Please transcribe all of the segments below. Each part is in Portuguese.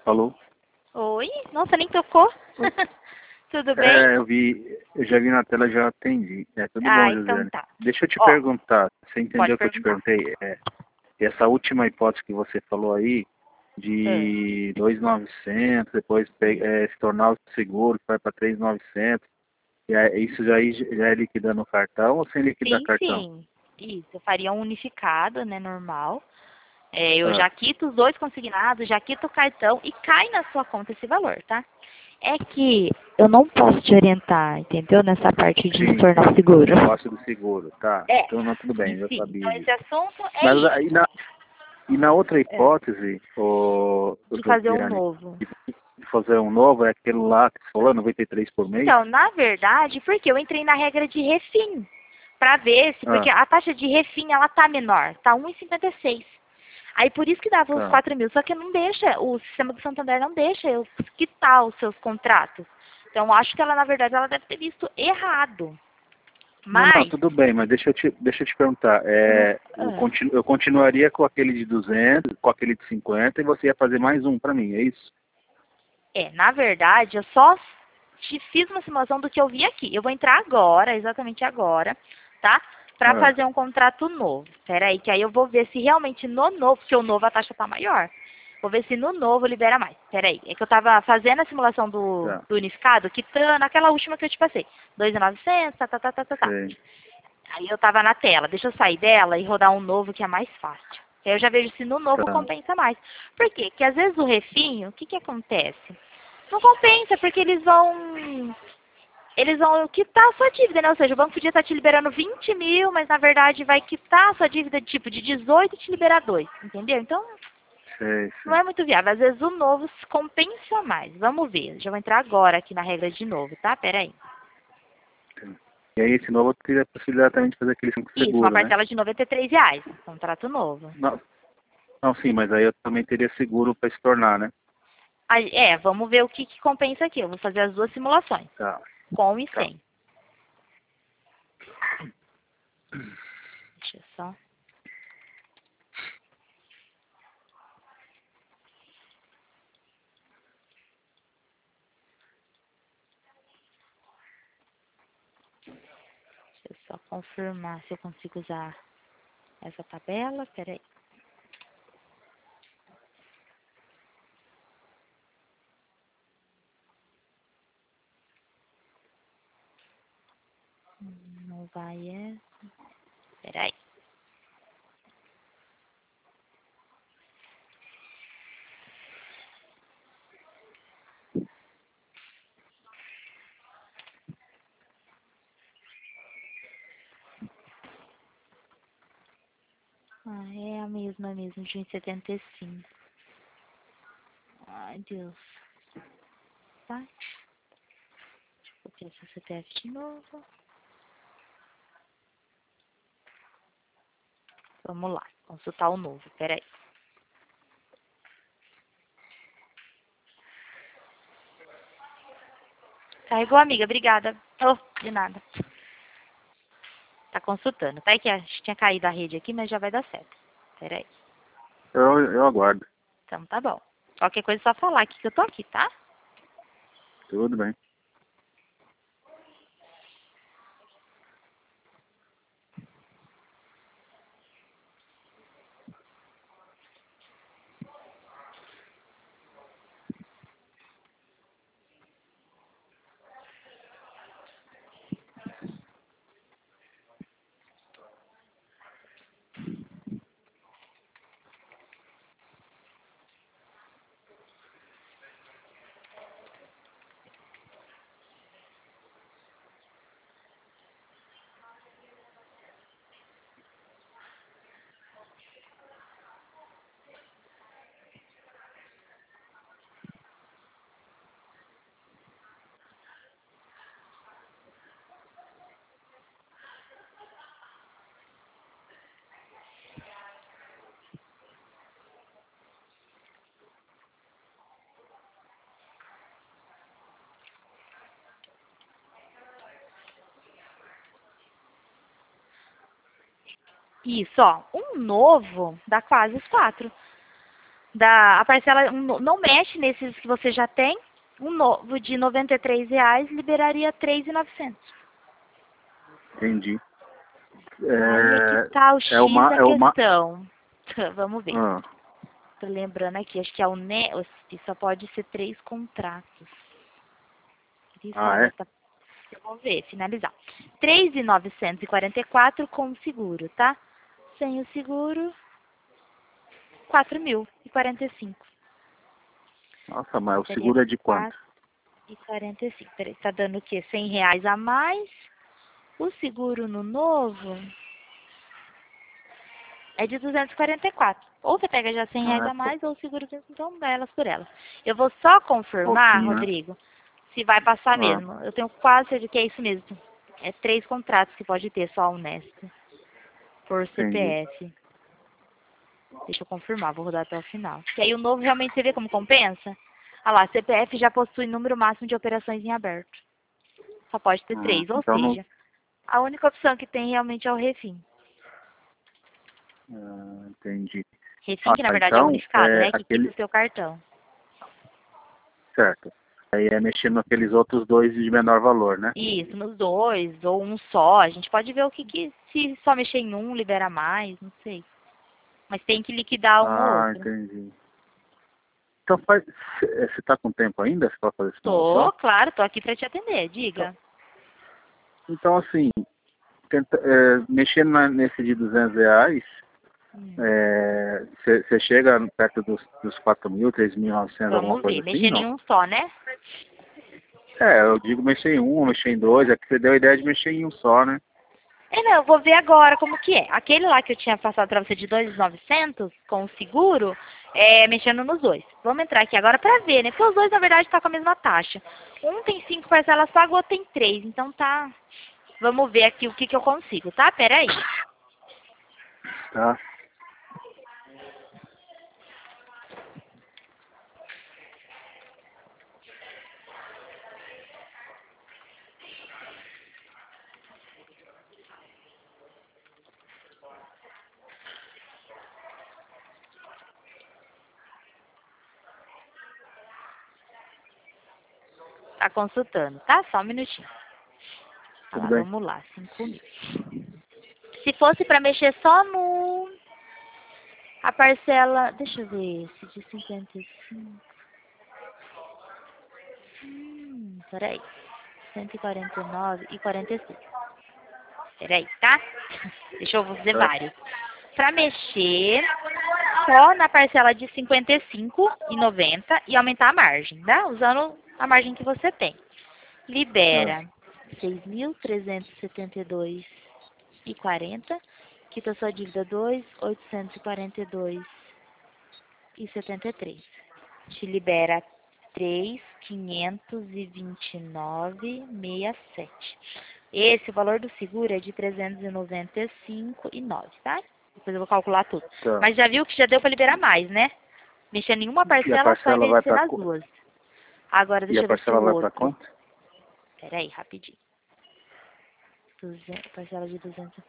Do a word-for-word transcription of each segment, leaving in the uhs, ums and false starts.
Falou? Oi? Nossa, nem tocou. Tudo bem? É, eu vi, eu já vi na tela, já atendi. É, tudo bom, Ah, então Josiane? tá. Deixa eu te Ó, perguntar, você pode entendeu o que eu te perguntar. perguntei? É, essa última hipótese que você falou aí, Ah, de dois mil e novecentos, depois pe- é, se tornar o seguro, vai para três mil e novecentos, e aí, isso já, aí já é liquidando o cartão ou sem liquidar sim, cartão? sim. Isso, eu faria um unificado, né, normal. É, eu Ah, já quito os dois consignados, já quito o cartão e cai na sua conta esse valor, tá? É que eu não posso te orientar, entendeu? Nessa parte de se sim, tornar sim, o seguro. negócio do seguro, tá. É, Então, não, tudo bem, eu enfim. Então sabia esse disso. assunto é Mas aí isso. na, e na outra É, hipótese, o, o de fazer um Josiane, novo. de fazer um novo, é aquele lá que você falou, noventa e três por mês? Então, na verdade, porque eu entrei na regra de refim, para ver se, porque Ah, a taxa de refim, ela tá menor, tá um e cinquenta e seis. Aí por isso que dava os tá. quatro mil, só que não deixa, o sistema do Santander não deixa eu quitar os seus contratos. Então, eu acho que ela, na verdade, ela deve ter visto errado. Não, não, Mas, tudo bem, mas deixa eu te, deixa eu te perguntar. É, eu, ah, continu, eu continuaria com aquele de duzentos, com aquele de cinquenta, e você ia fazer mais um para mim, é isso? é, na verdade, eu só te fiz uma simulação do que eu vi aqui. Eu vou entrar agora, exatamente agora, tá? Para Ah, fazer um contrato novo. Espera aí, que aí eu vou ver se realmente no novo, porque o novo a taxa tá maior. Vou ver se no novo libera mais. Espera aí, é que eu tava fazendo a simulação do, tá, do unificado, que tá naquela última que eu te passei. dois mil e novecentos, tá, tá, tá, tá, tá, tá. sei. Aí eu tava na tela. Deixa eu sair dela e rodar um novo que é mais fácil. Aí eu já vejo se no novo Tá, compensa mais. Por quê? Porque às vezes o refinho, o que que acontece? Não compensa, porque eles vão. Eles vão quitar a sua dívida, né? Ou seja, o banco podia estar te liberando vinte mil, mas na verdade vai quitar a sua dívida tipo de dezoito e te liberar dois, entendeu? Então, sei, não sei. é muito viável. Às vezes o novo compensa mais. Vamos ver. Já vou entrar agora aqui na regra de novo, tá? Pera aí. Tá. E aí, esse novo eu teria a possibilidade também de fazer aquele cinco Isso, uma seguro, né? parcela de noventa e três reais. Contrato novo. Não, não, sim, mas aí eu também teria seguro para se tornar, né? Aí, é, vamos ver o que, que compensa aqui. Eu vou fazer as duas simulações, Tá, com e tá. sem. Deixa eu só. Deixa eu só confirmar se eu consigo usar essa tabela. Peraí. Não vai essa. Peraí. Ah, é a mesma mesmo, de um e setenta e cinco. Ai, Deus. Tá? Deixa eu copiar esse C P F de novo. Vamos lá. Consultar o novo. Peraí. Carregou, amiga. Obrigada. Oh, de nada. Tá consultando. Tá aí que a- tinha caído a rede aqui, mas já vai dar certo. Peraí. Eu, eu aguardo. Então tá bom. Qualquer coisa é só falar aqui que eu tô aqui, tá? Tudo bem. Isso, ó. Um novo dá quase os quatro. Da, a parcela um, não mexe nesses que você já tem. Um novo de noventa e três reais liberaria três mil e novecentos. Entendi. Aí é que É, tá o X é uma, da é uma, questão. Vamos ver. ah, Tô lembrando aqui, acho que a Unesp só pode ser três contratos. Por isso ela ah, deve é? estar... Vamos ver, finalizar. três mil novecentos e quarenta e quatro com o seguro, tá? Sem o seguro, quatro mil e quarenta e cinco. Nossa, mas o Seria seguro é de quanto? quatro e quarenta e cinco. Peraí, tá dando o quê? cem reais a mais. O seguro no novo é de duzentos e quarenta e quatro. Ou você pega já cem reais Ah, é a pou- mais, ou o seguro, então dá elas por elas. Eu vou só confirmar, pouquinho, né? Rodrigo, se vai passar Ah, mesmo. Eu tenho quase certeza que é isso mesmo. É três contratos que pode ter, só a Unesp, por entendi. C P F. Deixa eu confirmar, vou rodar até o final. Que aí o novo realmente você vê como compensa? Ah lá, C P F já possui número máximo de operações em aberto. Só pode ter Ah, três, ou então não. seja, a única opção que tem realmente é o Refim. Ah, entendi. Refim, Ah, que na verdade é então, unificado, é né? Que quita aquele. o seu cartão. Certo. Aí é mexendo naqueles outros dois de menor valor, né? Isso, nos dois, ou um só. A gente pode ver o que, que se só mexer em um, libera mais, não sei. Mas tem que liquidar um ou Ah, outro. entendi. Então faz. Você está com tempo ainda para fazer esse Tô, negócio? claro, tô aqui pra te atender, Então, diga. então assim, tenta, é, mexendo na- nesse de duzentos reais, Hum, você chega perto dos, dos quatro mil, três mil e novecentos, alguma vamos coisa ver, assim, mexer em não? um só, né? É, eu digo mexer em um, mexer em dois, é que você deu a ideia de mexer em um só, né? É, não, eu vou ver agora como que é. Aquele lá que eu tinha passado pra você de dois mil e novecentos, com o seguro, é mexendo nos dois. Vamos entrar aqui agora pra ver, né? Porque os dois, na verdade, tá com a mesma taxa. Um tem cinco parcelas pagas, o outro tem três. Então tá... Vamos ver aqui o que que eu consigo, tá? Pera aí. Tá. Tá consultando, tá? Só um minutinho. Ah Tudo lá, bem. vamos lá, cinco mil. Se fosse pra mexer só no... A parcela... Deixa eu ver, esse de cinquenta e cinco... Hum, peraí. cento e quarenta e nove e quarenta e seis. Peraí, tá? Deixa eu fazer Tá. vários. Pra mexer só na parcela de cinquenta e cinco e noventa e aumentar a margem, tá? Usando a margem que você tem. Tá. Libera seis mil trezentos e setenta e dois e quarenta. Quita sua dívida dois mil oitocentos e quarenta e dois e setenta e três. Te libera três mil quinhentos e vinte e nove e sessenta e sete. Esse, o valor do seguro é de trezentos e noventa e cinco e nove, tá? Depois eu vou calcular tudo. Tá. Mas já viu que já deu para liberar mais, né? Mexer em uma E a parcela só em parcela vez vai de ser para nas duas. Agora e a deixa eu ver se parcela o vai para outro. quanto? Pera aí, rapidinho. duzentos, parcela de duzentos.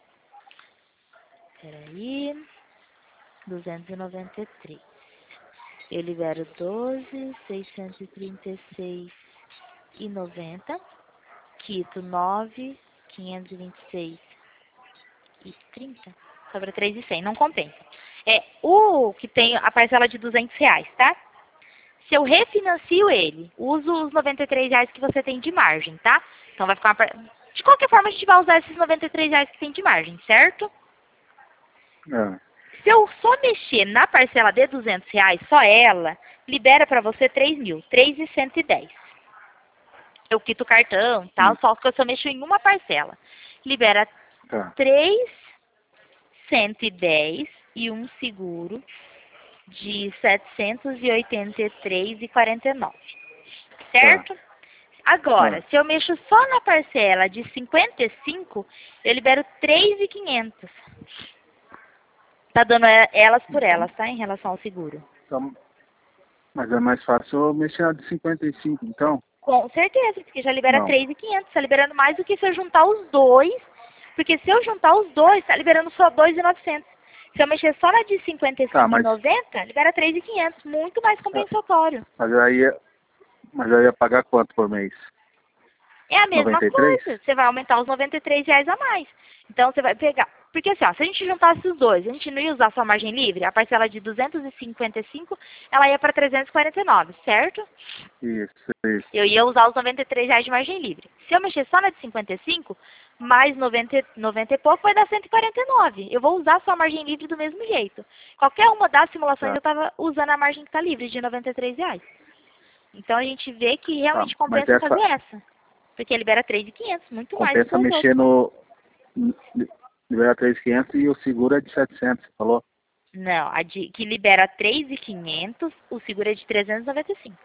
Pera aí. duzentos e noventa e três. Eu libero doze mil seiscentos e trinta e seis e noventa. Quito nove mil quinhentos e vinte e seis e trinta. Sobra três mil e cem. Não compensa. É o que tem a parcela de duzentos reais, tá? Se eu refinancio ele, uso os noventa e três reais que você tem de margem, tá? Então vai ficar uma... par- De qualquer forma, a gente vai usar esses noventa e três reais que tem de margem, certo? Ah, Se eu só mexer na parcela de duzentos reais, só ela, libera para você três mil, três mil cento e dez. Eu quito o cartão e tal, hum, só que eu só mexo em uma parcela. Libera tá. três mil cento e dez e um seguro de setecentos e oitenta e três e quarenta e nove. Tá. Certo? Agora, Ah, se eu mexo só na parcela de cinquenta e cinco, eu libero três mil e quinhentos. Tá dando e- elas por então, elas, tá? Em relação ao seguro. então, mas é mais fácil eu mexer na de cinquenta e cinco, então? Com certeza, porque já libera Não. três mil e quinhentos. Tá liberando mais do que se eu juntar os dois. Porque se eu juntar os dois, tá liberando só dois mil e novecentos. Se eu mexer só na de cinquenta e cinco Tá, mas- e noventa, libera três mil e quinhentos, muito mais compensatório. Mas aí, ia- mas eu ia pagar quanto por mês? É a mesma noventa e três? coisa, você vai aumentar os noventa e três reais a mais. Então você vai pegar, porque assim, ó, se a gente juntasse os dois, a gente não ia usar só a margem livre, a parcela de duzentos e cinquenta e cinco, ela ia para trezentos e quarenta e nove, certo? Isso, isso. Eu ia usar os noventa e três reais de margem livre. Se eu mexer só na de cinquenta e cinco, mais noventa, noventa e pouco, vai dar cento e quarenta e nove. Eu vou usar só a margem livre do mesmo jeito. Qualquer uma das simulações Tá. eu estava usando a margem que está livre, de noventa e três reais. Então a gente vê que realmente Tá, mas compensa essa- fazer essa. Porque libera três mil e quinhentos, muito mais do que Compensa os mexer outros. no... Libera três mil e quinhentos e o seguro é de setecentos, você falou? Não, a de, que libera três mil e quinhentos, o seguro é de trezentos e noventa e cinco.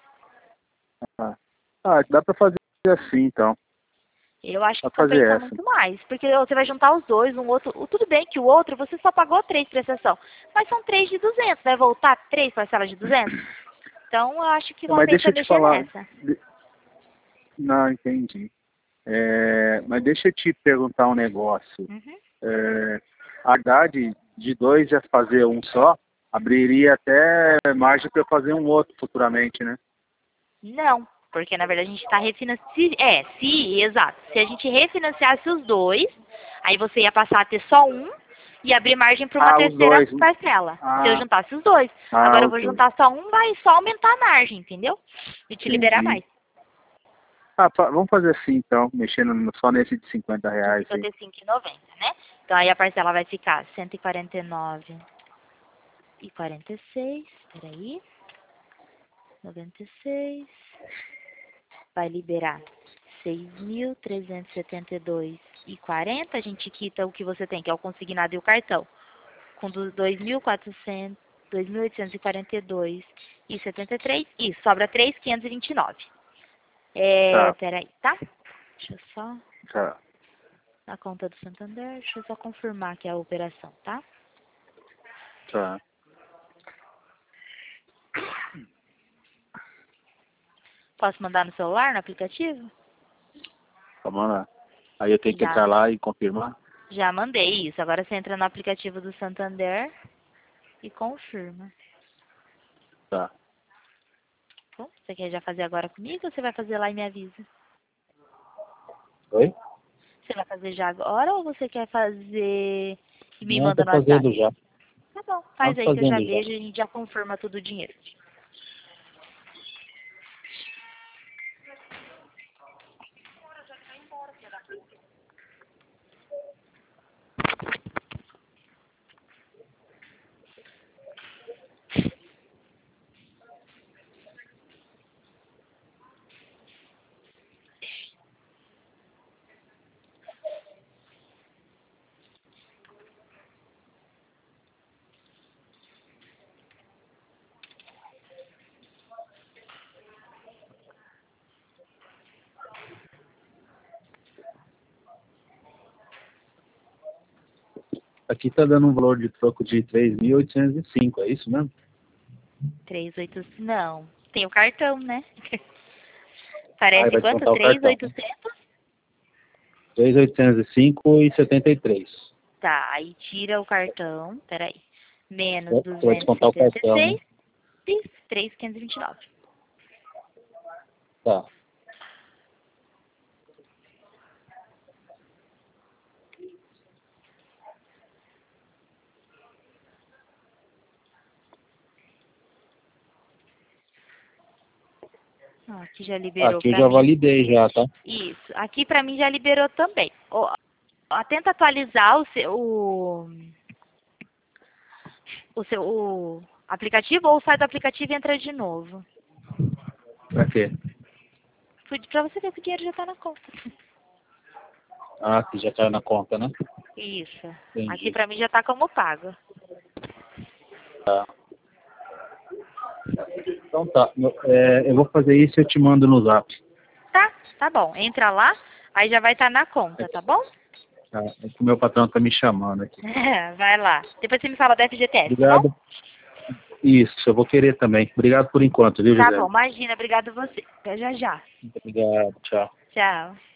Ah, ah dá pra fazer assim, então. Eu acho que Pra fazer compensa essa. muito mais, porque você vai juntar os dois, um outro, o- tudo bem que o outro você só pagou três prestação, mas são três de duzentos, vai voltar três parcelas de duzentos? Então eu acho que Mas deixa compensa eu te mexer falar. nessa. de- Não, entendi. É, mas deixa eu te perguntar um negócio. Uhum. É, a idade de dois já fazer um só, abriria até margem para eu fazer um outro futuramente, né? Não, porque na verdade a gente está refinanciando. É, se, exato. Se a gente refinanciasse os dois, aí você ia passar a ter só um e abrir margem para uma Ah, os terceira dois. parcela. Ah. Se eu juntasse os dois. Ah, Agora eu os vou dois. juntar só um, vai só aumentar a margem, entendeu? E te liberar Entendi. mais. Ah, fa- vamos fazer assim então, mexendo no- só nesse de cinquenta reais aí. cinquenta e cinco e noventa, né? Então aí a parcela vai ficar cento e quarenta e nove e quarenta e seis. Peraí. noventa e seis. Vai liberar seis mil trezentos e setenta e dois e quarenta. A gente quita o que você tem, que é o consignado e o cartão. Com dos dois mil e quatrocentos, dois mil oitocentos e quarenta e dois e setenta e três. Isso, sobra três mil quinhentos e vinte e nove. É, Tá. peraí, tá? Deixa eu só... Tá. Na conta do Santander, deixa eu só confirmar que é a operação, tá? Tá. Posso mandar no celular, no aplicativo? Vamos lá. Aí eu tenho que Já. entrar lá e confirmar? Já mandei isso. Agora você entra no aplicativo do Santander e confirma. Tá. Bom, você quer já fazer agora comigo ou você vai fazer lá e me avisa? Oi? Você vai fazer já agora ou você quer fazer e me Não, manda tô no WhatsApp? fazendo já. Tá bom, faz Tô aí que eu já fazendo já. vejo e a gente já confirma tudo o dinheiro. Aqui tá dando um valor de troco de três mil oitocentos e cinco, é isso mesmo? três oito... Não, tem o cartão, né? Ah, Parece vai quanto? descontar o três mil cartão. e oitocentos? três mil oitocentos e cinco e setenta e três. Tá, aí tira o cartão, peraí. Menos Vai duzentos e descontar o setenta e cartão, né? seis e três mil quinhentos e vinte e nove. Tá. Ah, aqui já liberou Aqui eu pra já mim. validei já, tá? Isso, aqui pra mim já liberou também. Ó, ó, tenta atualizar o seu, o, o seu o aplicativo ou sai do aplicativo e entra de novo. Pra quê? Pra você ver que o dinheiro já tá na conta. Ah, que já caiu na conta, né? Isso. Entendi. Aqui pra mim já tá como pago. Tá. Então tá. Eu, é, eu vou fazer isso e eu te mando no zap. Tá, tá bom. Entra lá, aí já vai estar na conta, tá bom? Tá? É que o meu patrão tá me chamando aqui. Vai lá. Depois você me fala da F G T S, tá Obrigado. bom? Isso, eu vou querer também. Obrigado por enquanto, viu, Tá José? bom, imagina. Obrigado você. Até já já. Muito obrigado. Tchau. Tchau.